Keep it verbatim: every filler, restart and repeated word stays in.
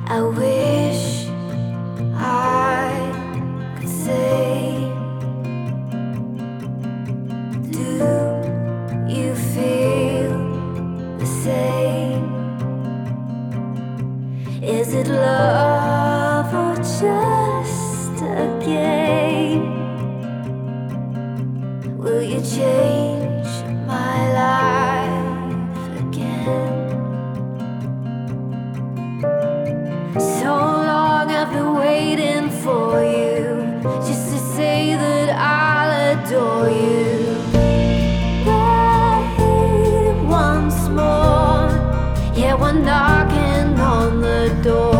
I wish I could say, do you feel the same? Is it love or just a game? Will you change my life again? So long I've been waiting for you, just to say that I'll adore you. Babe, once more, yeah, we're knocking on the door.